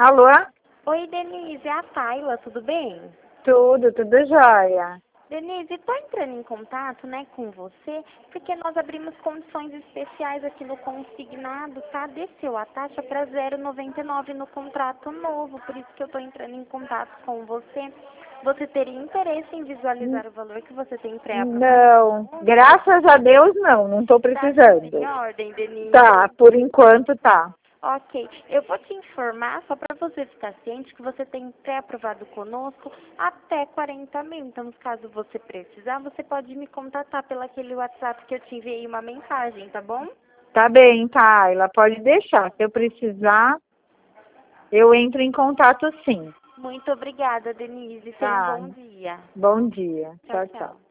Alô? Oi, Denise, é a Tayla, tudo bem? Tudo jóia. Denise, estou entrando em contato, com você, porque nós abrimos condições especiais aqui no consignado, tá? Desceu a taxa para 0,99 no contrato novo, por isso que eu estou entrando em contato com você. Você teria interesse em visualizar o valor que você tem pré-aprovado? Não, graças a Deus não tô precisando. Tá tudo em ordem, Denise. Tá, por enquanto tá. Ok, eu vou te informar, só para você ficar ciente, que você tem pré-aprovado conosco até 40 mil. Então, caso você precisar, você pode me contatar pelo aquele WhatsApp que eu te enviei uma mensagem, tá bom? Tá bem, Tayla, pode deixar. Se eu precisar, eu entro em contato sim. Muito obrigada, Denise. Tenha um Tá, bom dia. bom dia. Tchau, Tchau, tchau. tchau.